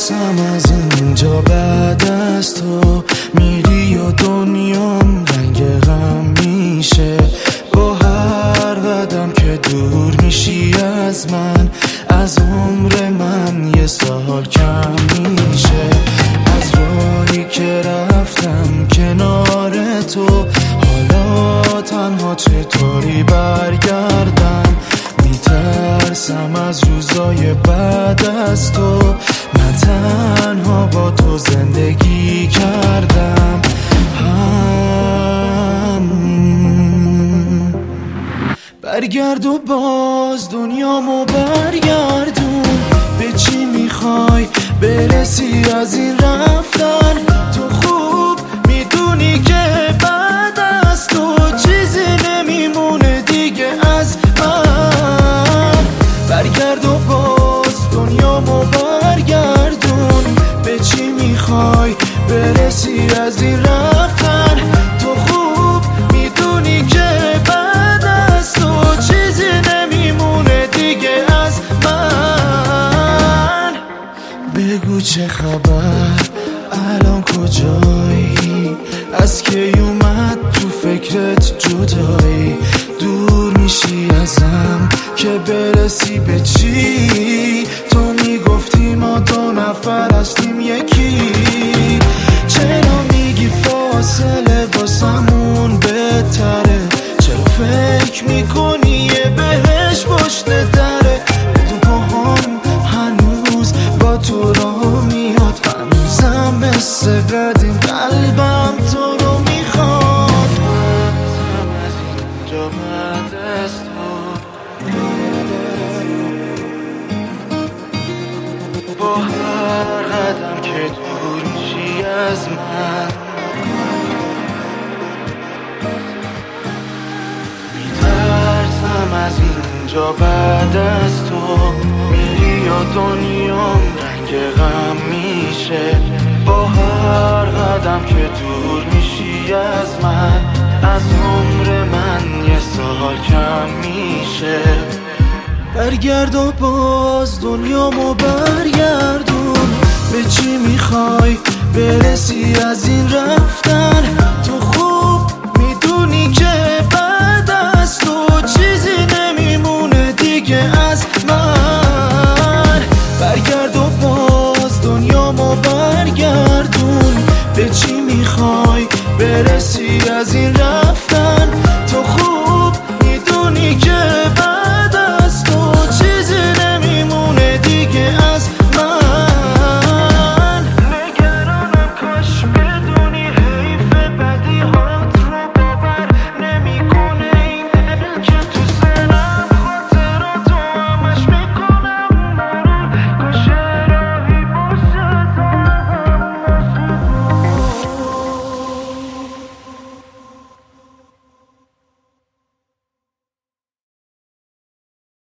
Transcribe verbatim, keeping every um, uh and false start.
میترسم از اینجا بعد از تو میری و دنیام رنگ غم میشه. با هر قدم که دور میشی از من، از عمر من یه سال کم میشه. از راهی که رفتم کنار تو، حالا تنها چطوری برگردم؟ میترسم از روزای بعد از تو، من تنها با تو زندگی کردم. هم برگرد و باز دنیامو برگردون. به چی میخوای برسی از این رفتن؟ تو خوب میدونی که بعد از تو چیزی نمیمونه دیگه از من. برگرد و باز دنیامو برگردون. به چی میخوای برسی از این رفتن؟ تو خوب میدونی که بعد از تو چیزی نمیمونه دیگه از من. بگو چه خبر، الان کجایی؟ از کی اومد تو فکرت جدایی؟ دور میشی ازم که برسی به چی؟ تو میگفتی ما دو نفر هستیم یکی. چرا میگی فاصله واسمون بهتره؟ چرا فکر میکنی یه بهش پشت دره؟ تو پاهام هنوز با تو راه میاد، هنوزم مثل قدیم قلبم تو رو میخواد. از اینجا بعد از تو، با هر قدم که دور میشی از من، میترسم از اینجا بعد از تو میری و دنیام رنگ غم میشه. با هر قدم که دور میشی از من، از عمر من یه سال کم میشه. برگرد و باز دنیامو برگردون. به چی میخوای برسی از این رفتن؟